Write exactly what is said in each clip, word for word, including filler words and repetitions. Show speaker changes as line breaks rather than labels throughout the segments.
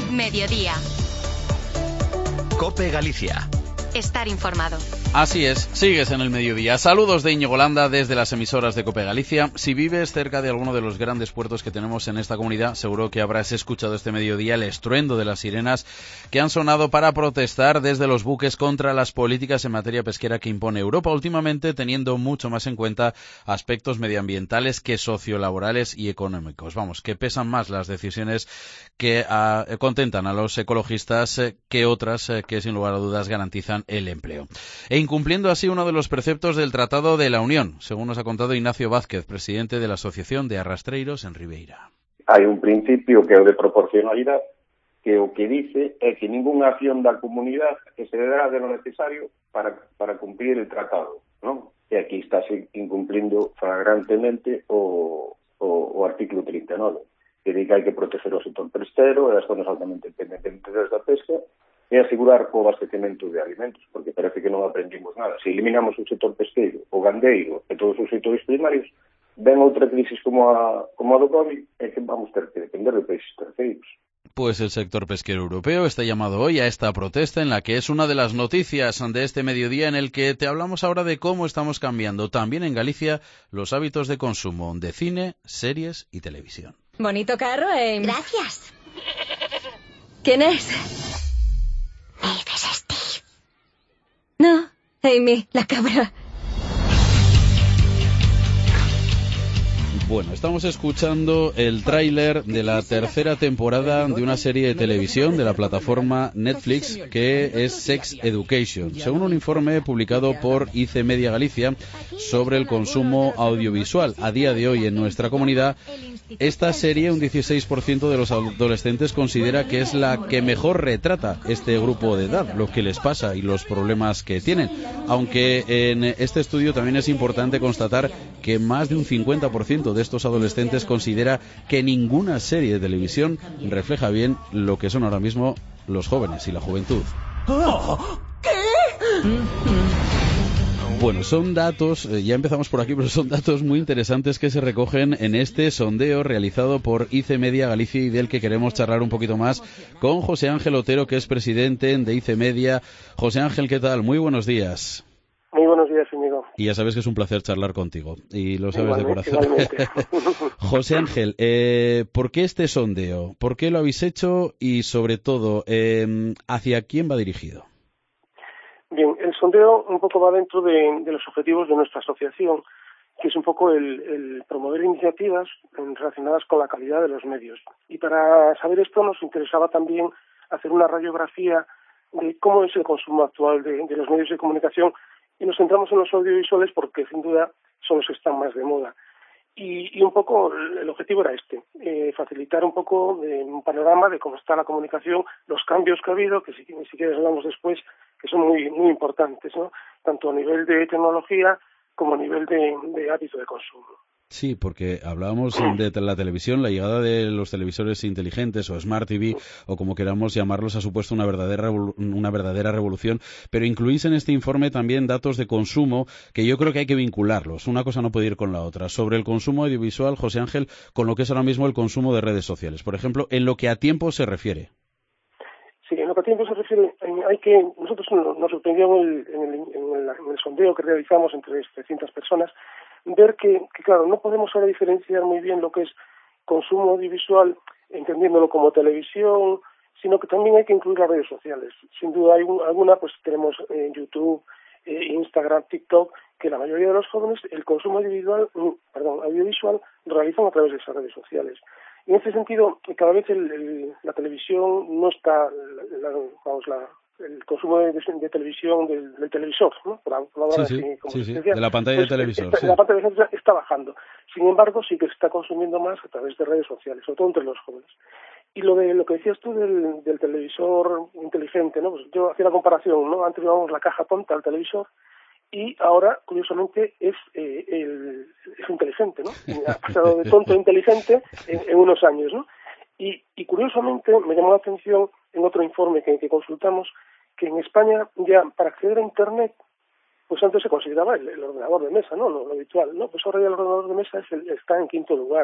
Mediodía.
COPE Galicia.
Estar informado.
Así es, sigues en el mediodía. Saludos de Íñigo Landa desde las emisoras de COPE Galicia. Si vives cerca de alguno de los grandes puertos que tenemos en esta comunidad, seguro que habrás escuchado este mediodía el estruendo de las sirenas que han sonado para protestar desde los buques contra las políticas en materia pesquera que impone Europa últimamente, teniendo mucho más en cuenta aspectos medioambientales que sociolaborales y económicos. Vamos, que pesan más las decisiones que uh, contentan a los ecologistas eh, que otras eh, que sin lugar a dudas garantizan el empleo. E incumpliendo así uno de los preceptos del Tratado de la Unión, según nos ha contado Ignacio Vázquez, presidente de la Asociación de Arrastreiros en Ribeira.
Hai un principio que é o de proporcionalidade, que o que dice é que ningunha acción da comunidade excederá de lo necesario para, para cumprir el tratado, ¿no? E aquí está incumplindo flagrantemente o, o, o artículo trinta e nove, que dice que hai que proteger o sector pesquero e as zonas altamente dependentes da pesca e asegurar o abastecemento de alimentos, porque parece que non aprendimos nada. Se eliminamos o sector pesqueiro, o gandeiro e todos os sectores primarios, ven outra crisis como a, como a do COVID e que vamos ter que depender de países terceiros.
Pues el sector pesquero europeo está llamado hoy a esta protesta en la que es una de las noticias de este mediodía en el que te hablamos ahora de cómo estamos cambiando también en Galicia los hábitos de consumo de cine, series y televisión.
Bonito carro, eh.
Gracias.
¿Quién es?
¿Me dices Steve?
No, Amy, la cabra.
Bueno, estamos escuchando el tráiler de la tercera temporada de una serie de televisión de la plataforma Netflix que es Sex Education, según un informe publicado por I C Media Galicia sobre el consumo audiovisual. A día de hoy en nuestra comunidad, esta serie, un dieciséis por ciento de los adolescentes considera que es la que mejor retrata este grupo de edad, lo que les pasa y los problemas que tienen. Aunque en este estudio también es importante constatar que más de un cincuenta por ciento de estos adolescentes considera que ninguna serie de televisión refleja bien lo que son ahora mismo los jóvenes y la juventud.
¿Qué?
Bueno, son datos, eh, ya empezamos por aquí, pero son datos muy interesantes que se recogen en este sondeo realizado por I C Media Galicia y del que queremos charlar un poquito más con José Ángel Otero, que es presidente de I C Media. José Ángel, ¿qué tal? Muy buenos días.
Muy buenos días, amigo.
Y ya sabes que es un placer charlar contigo, y lo sabes
igualmente,
de corazón. José Ángel, eh, ¿por qué este sondeo? ¿Por qué lo habéis hecho? Y sobre todo, eh, ¿hacia quién va dirigido?
Bien, el sondeo un poco va dentro de, de los objetivos de nuestra asociación, que es un poco el, el promover iniciativas relacionadas con la calidad de los medios. Y para saber esto nos interesaba también hacer una radiografía de cómo es el consumo actual de, de los medios de comunicación, y nos centramos en los audiovisuales porque sin duda son los que están más de moda. Y, y un poco el objetivo era este, eh, facilitar un poco eh, un panorama de cómo está la comunicación, los cambios que ha habido, que si, si quieres hablamos después, que son muy muy importantes, ¿no? Tanto a nivel de tecnología como a nivel de, de hábito de consumo.
Sí, porque hablábamos de la televisión, la llegada de los televisores inteligentes o Smart T V o como queramos llamarlos ha supuesto una verdadera una verdadera revolución, pero incluís en este informe también datos de consumo que yo creo que hay que vincularlos, una cosa no puede ir con la otra. Sobre el consumo audiovisual, José Ángel, con lo que es ahora mismo el consumo de redes sociales, por ejemplo, en lo que a tiempo se refiere.
Sí, en lo que a tiempo se refiere, hay que nosotros nos sorprendió en el, en el, en el, en el sondeo que realizamos entre trescientas personas ver que, que, claro, no podemos ahora diferenciar muy bien lo que es consumo audiovisual, entendiéndolo como televisión, sino que también hay que incluir las redes sociales. Sin duda hay un, alguna, pues tenemos eh, YouTube, eh, Instagram, TikTok, que la mayoría de los jóvenes el consumo audiovisual, perdón, audiovisual lo realizan a través de esas redes sociales. Y en ese sentido, cada vez el, el, la televisión no está, la, la, vamos, la el consumo de, de, de televisión del, del televisor, ¿no? Por, por hablar
sí,
así, como
sí,
se
sí,
decía,
de la pantalla
pues,
de televisor.
Está,
sí.
La pantalla de televisor está bajando. Sin embargo, sí que se está consumiendo más a través de redes sociales, sobre todo entre los jóvenes. Y lo de lo que decías tú del, del televisor inteligente, ¿no? Pues yo hacía la comparación, ¿no? Antes llevábamos la caja tonta al televisor y ahora, curiosamente, es eh, el, es inteligente, ¿no? Ha pasado de tonto a inteligente en, en unos años, ¿no? Y, y curiosamente me llamó la atención en otro informe que, que consultamos que en España ya para acceder a Internet, pues antes se consideraba el, el ordenador de mesa, ¿no? Lo, lo habitual, ¿no? Pues ahora ya el ordenador de mesa es el, está en quinto lugar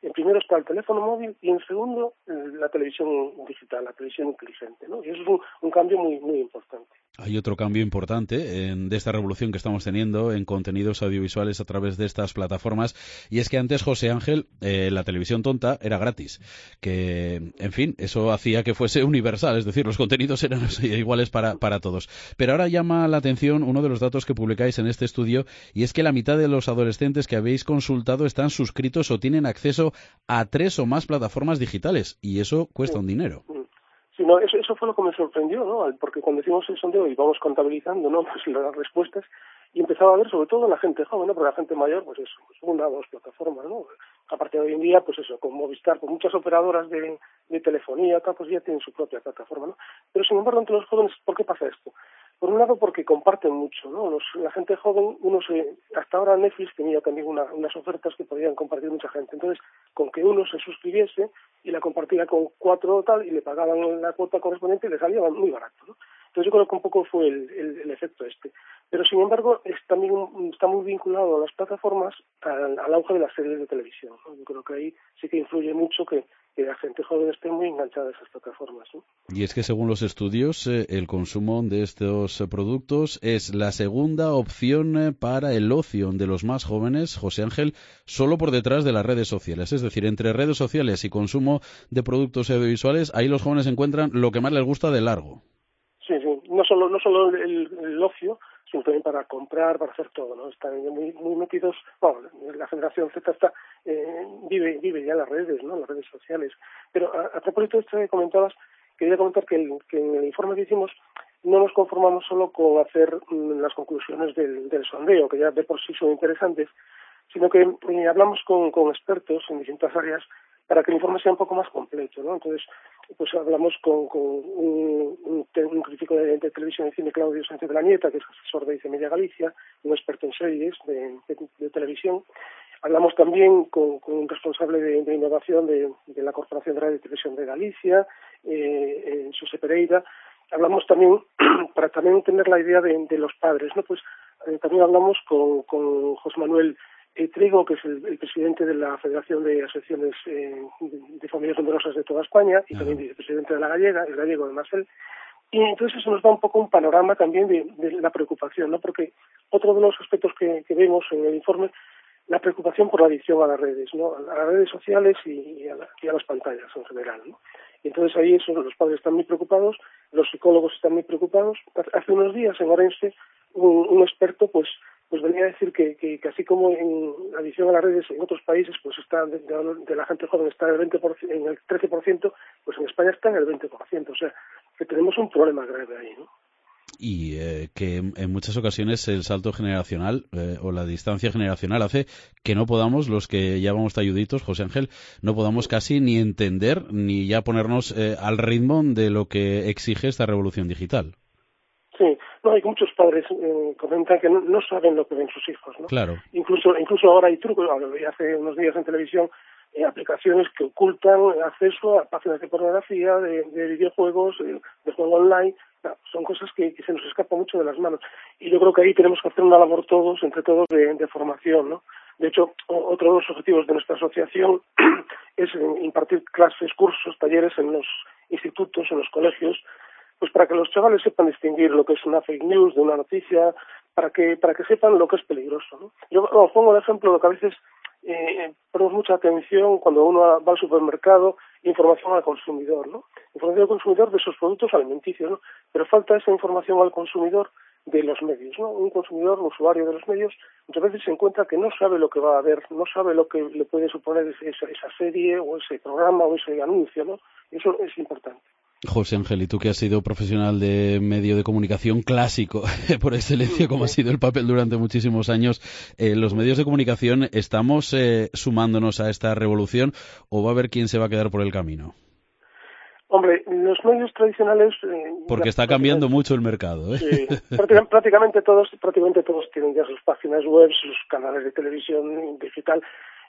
En primero está el teléfono móvil y en segundo la televisión digital, la televisión inteligente, ¿no? Y eso es un, un cambio muy muy importante.
Hay otro cambio importante en, de esta revolución que estamos teniendo en contenidos audiovisuales a través de estas plataformas, y es que antes, José Ángel, eh, la televisión tonta era gratis, que, en fin, eso hacía que fuese universal, es decir, los contenidos eran iguales para, para todos. Pero ahora llama la atención uno de los datos que publicáis en este estudio, y es que la mitad de los adolescentes que habéis consultado están suscritos o tienen acceso a tres o más plataformas digitales, y eso cuesta un dinero.
Sí, no, eso, eso fue lo que me sorprendió, ¿no? Porque cuando hicimos el sondeo y vamos contabilizando, ¿no?, pues las respuestas, y empezaba a ver sobre todo la gente joven, ¿no? Porque la gente mayor, pues eso, pues una o dos plataformas, ¿no? Aparte de hoy en día, pues eso, con Movistar, con muchas operadoras de, de telefonía, tal, pues ya tienen su propia plataforma, ¿no? Pero sin embargo, entre los jóvenes, ¿por qué pasa esto? Por un lado, porque comparten mucho, ¿no? Los, la gente joven, uno se, hasta ahora Netflix tenía también una, unas ofertas que podían compartir mucha gente. Entonces, con que uno se suscribiese y la compartiera con cuatro o tal, y le pagaban la cuota correspondiente, le salía muy barato, ¿no? Entonces yo creo que un poco fue el, el, el efecto este. Pero sin embargo, es también está muy vinculado a las plataformas al, al auge de las series de televisión, ¿no? Yo creo que ahí sí que influye mucho que, que la gente joven esté muy enganchada a esas plataformas, ¿no?
Y es que según los estudios, eh, el consumo de estos eh, productos es la segunda opción eh, para el ocio de los más jóvenes, José Ángel, solo por detrás de las redes sociales. Es decir, entre redes sociales y consumo de productos audiovisuales, ahí los jóvenes encuentran lo que más les gusta de largo.
Sí, sí, no solo no solo el, el ocio, sino también para comprar, para hacer todo, ¿no? Están muy muy metidos, bueno, la generación Z está eh, vive vive ya en las redes, ¿no?, las redes sociales. Pero a, a propósito de esto que comentabas, quería comentar que, el, que en el informe que hicimos no nos conformamos solo con hacer mm, las conclusiones del, del sondeo, que ya de por sí son interesantes, sino que eh, hablamos con, con expertos en distintas áreas para que el informe sea un poco más completo, ¿no? Entonces, pues hablamos con, con un, un, un crítico de, de televisión y cine, Claudio Sánchez de la Nieta, que es asesor de I C Media Galicia, un experto en series de, de, de televisión. Hablamos también con, con un responsable de, de innovación de, de la Corporación de Radio y Televisión de Galicia, eh, eh, José Pereira. Hablamos también, para también tener la idea de, de los padres, ¿no? Pues eh, también hablamos con, con José Manuel Eh, Trigo, que es el, el presidente de la Federación de Asociaciones eh, de, de Familias Numerosas de toda España, y también vicepresidente de la Gallega, el gallego además él. Y entonces eso nos da un poco un panorama también de, de la preocupación, ¿no? Porque otro de los aspectos que, que vemos en el informe, la preocupación por la adicción a las redes, ¿no?, a las redes sociales y, y, a, la, y a las pantallas en general, ¿no? Y entonces ahí eso, los padres están muy preocupados, los psicólogos están muy preocupados. Hace unos días en Orense un, un experto pues pues venía a decir que, que, que así como en la adicción a las redes en otros países pues está de, de, de la gente joven está en el veinte por ciento, en el trece por ciento, pues en España está en el veinte por ciento, o sea que tenemos un problema grave ahí, ¿no?
Y eh, que en muchas ocasiones el salto generacional eh, o la distancia generacional hace que no podamos, los que ya vamos talluditos, José Ángel, no podamos casi ni entender ni ya ponernos eh, al ritmo de lo que exige esta revolución digital.
Sí, no, hay muchos padres eh, comentan que no, no saben lo que ven sus hijos, ¿no?
Claro.
Incluso, incluso ahora hay trucos, hace unos días en televisión, eh, aplicaciones que ocultan acceso a páginas de pornografía, de, de videojuegos, de, de juego online. No, son cosas que, que se nos escapan mucho de las manos. Y yo creo que ahí tenemos que hacer una labor todos, entre todos, de, de formación, ¿no? De hecho, otro de los objetivos de nuestra asociación es impartir clases, cursos, talleres en los institutos, en los colegios, pues para que los chavales sepan distinguir lo que es una fake news de una noticia, para que para que sepan lo que es peligroso, ¿no? Yo os pongo el ejemplo de que a veces eh, ponemos mucha atención cuando uno va al supermercado, información al consumidor, ¿no? Información al consumidor de esos productos alimenticios, ¿no? Pero falta esa información al consumidor de los medios, ¿no? Un consumidor, un usuario de los medios, muchas veces se encuentra que no sabe lo que va a ver, no sabe lo que le puede suponer esa, esa serie o ese programa o ese anuncio, ¿no? Y eso es importante.
José Ángel, y tú que has sido profesional de medio de comunicación clásico por excelencia, como ha sido el papel durante muchísimos años, eh, ¿los medios de comunicación estamos eh, sumándonos a esta revolución o va a haber quien se va a quedar por el camino?
Hombre, los medios tradicionales... Eh,
Porque está cambiando mucho el mercado, ¿eh?
Sí, prácticamente, prácticamente todos prácticamente todos tienen ya sus páginas web, sus canales de televisión digital.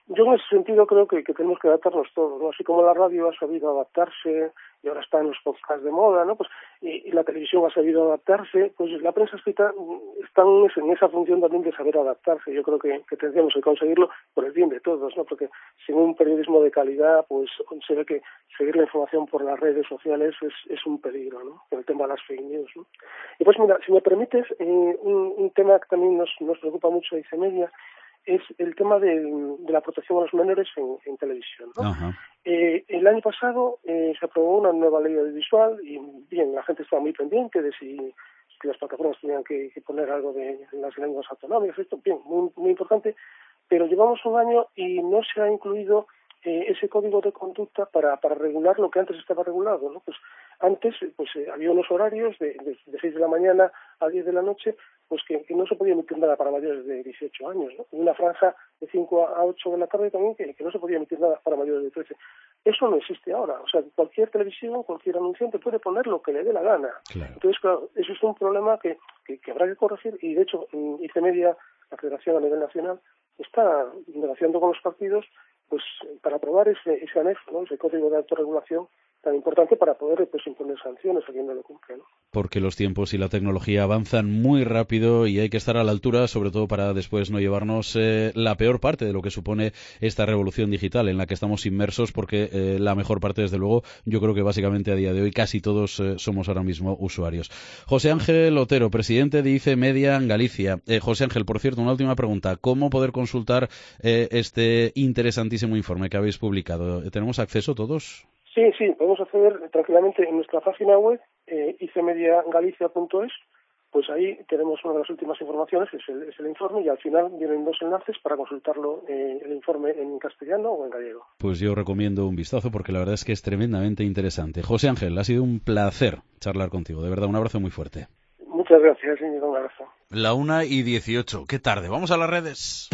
yo en ese sentido creo que, que tenemos que adaptarnos todos, ¿no? Así como la radio ha sabido adaptarse y ahora están los podcasts de moda, ¿no? Pues y, y la televisión ha sabido adaptarse, pues la prensa escrita está en esa función también de saber adaptarse. Yo creo que, que tendríamos que conseguirlo por el bien de todos, ¿no? Porque sin un periodismo de calidad, pues se ve que seguir la información por las redes sociales es, es un peligro, ¿no? Con el tema de las fake news, ¿no? Y pues mira, si me permites, eh, un, un tema que también nos, nos preocupa mucho a I C E Media es el tema de, de la protección a los menores en, en televisión, ¿no? Eh, el año pasado eh, se aprobó una nueva ley audiovisual y bien, la gente estaba muy pendiente de si, si las plataformas tenían que, que poner algo de en las lenguas autonómicas, esto bien, muy, muy importante, pero llevamos un año y no se ha incluido eh, ese código de conducta para, para regular lo que antes estaba regulado, ¿no? Pues antes pues eh, había unos horarios de, de, de seis de la mañana a diez de la noche, pues que, que no se podía emitir nada para mayores de dieciocho años, ¿no? Y una franja de cinco a ocho de la tarde también que, que no se podía emitir nada para mayores de trece. Eso no existe ahora. O sea, cualquier televisión, cualquier anunciante puede poner lo que le dé la gana. Claro. Entonces, claro, eso es un problema que, que, que habrá que corregir y, de hecho, I C E Media, la Federación a nivel nacional, está negociando con los partidos pues para aprobar ese, ese anexo, ¿no? Ese código de autorregulación tan importante para poder pues, imponer sanciones a quien no lo cumple, ¿no?
Porque los tiempos y la tecnología avanzan muy rápido y hay que estar a la altura, sobre todo para después no llevarnos eh, la peor parte de lo que supone esta revolución digital en la que estamos inmersos, porque eh, la mejor parte, desde luego, yo creo que básicamente a día de hoy casi todos eh, somos ahora mismo usuarios. José Ángel Otero, presidente de I C E Media en Galicia. Eh, José Ángel, por cierto, una última pregunta. ¿Cómo poder consultar eh, este interesantísimo informe que habéis publicado? ¿Tenemos acceso todos?
Sí, sí, podemos acceder tranquilamente en nuestra página web, eh, i c e media galicia punto es, pues ahí tenemos una de las últimas informaciones, es el, es el informe, y al final vienen dos enlaces para consultarlo, eh, el informe en castellano o en gallego.
Pues yo recomiendo un vistazo porque la verdad es que es tremendamente interesante. José Ángel, ha sido un placer charlar contigo, de verdad, un abrazo muy fuerte.
Muchas gracias, señor, un abrazo.
La una y dieciocho, qué tarde, vamos a las redes.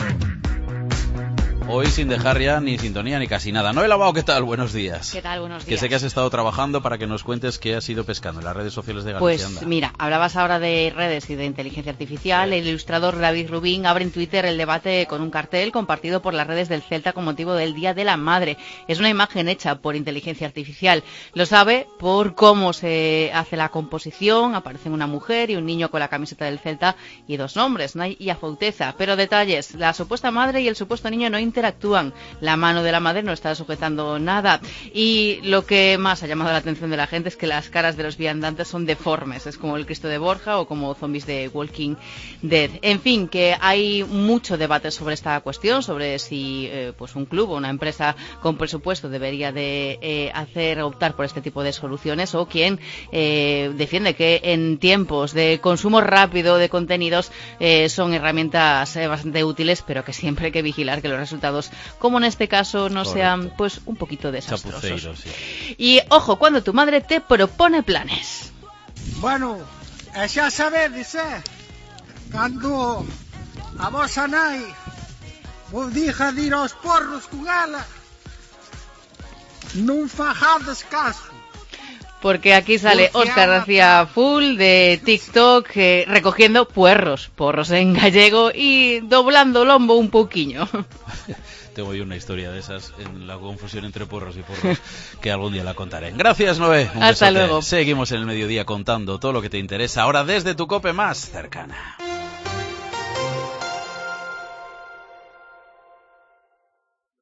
Hoy sin dejar ya ni sintonía ni casi nada. Noel Abao, ¿qué tal? Buenos días.
¿Qué tal? Buenos días.
Que sé que has estado trabajando para que nos cuentes qué has ido pescando en las redes sociales de Galicia.
Pues
Anda.
Mira, hablabas ahora de redes y de inteligencia artificial. Sí. El ilustrador David Rubín abre en Twitter el debate con un cartel compartido por las redes del Celta con motivo del Día de la Madre. Es una imagen hecha por inteligencia artificial. Lo sabe por cómo se hace la composición. Aparecen una mujer y un niño con la camiseta del Celta y dos nombres, Nay y Afouteza. Pero detalles, la supuesta madre y el supuesto niño no interactúan. La mano de la madre no está sujetando nada. Y lo que más ha llamado la atención de la gente es que las caras de los viandantes son deformes. Es como el Cristo de Borja o como zombies de Walking Dead. En fin, que hay mucho debate sobre esta cuestión, sobre si eh, pues un club o una empresa con presupuesto debería de eh, hacer optar por este tipo de soluciones, o quien eh, defiende que en tiempos de consumo rápido de contenidos eh, son herramientas eh, bastante útiles, pero que siempre hay que vigilar que los resultados, como en este caso, no Correcto. sean pues un poquito desastrosos. Sí. Y ojo, cuando tu madre te propone planes.
Bueno, xa sabedes, eh? Cando a vosa nai vos diga de ir aos porros con ela, non fajades caso.
Porque aquí sale Óscar García Full de TikTok eh, recogiendo puerros, porros en gallego y doblando lombo un poquillo.
Tengo yo una historia de esas en la confusión entre porros y porros que algún día la contaré. Gracias, Noé. Un
Hasta
besote.
luego.
Seguimos en el mediodía contando todo lo que te interesa ahora desde tu COPE más cercana.